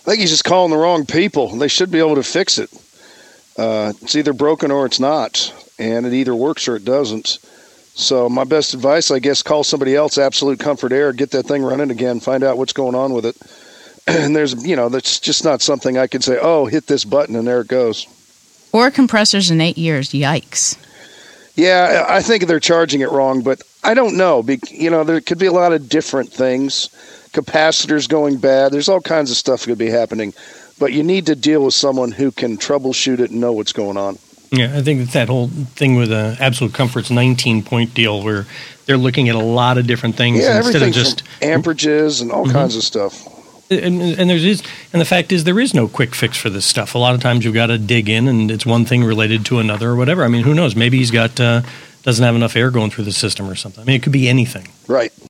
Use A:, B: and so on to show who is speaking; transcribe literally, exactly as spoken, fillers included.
A: I think he's just calling the wrong people. They should be able to fix it. Uh, it's either broken or it's not, and it either works or it doesn't. So my best advice, I guess, call somebody else, Absolute Comfort Air, get that thing running again, find out what's going on with it. And there's, you know, that's just not something I could say, oh, hit this button and there it goes.
B: Four compressors in eight years. Yikes.
A: Yeah, I think they're charging it wrong, but I don't know. You know, there could be a lot of different things. Capacitors going bad. There's all kinds of stuff that could be happening. But you need to deal with someone who can troubleshoot it and know what's going on.
C: Yeah, I think it's that whole thing with uh, Absolute Comfort's nineteen-point deal where they're looking at a lot of different things
A: yeah,
C: instead
A: everything
C: of just
A: from amperages and all mm-hmm. kinds of stuff.
C: And, and there's is, and the fact is, there is no quick fix for this stuff. A lot of times, you've got to dig in, and it's one thing related to another, or whatever. I mean, who knows? Maybe he's got uh, doesn't have enough air going through the system, or something. I mean, it could be anything.
A: Right.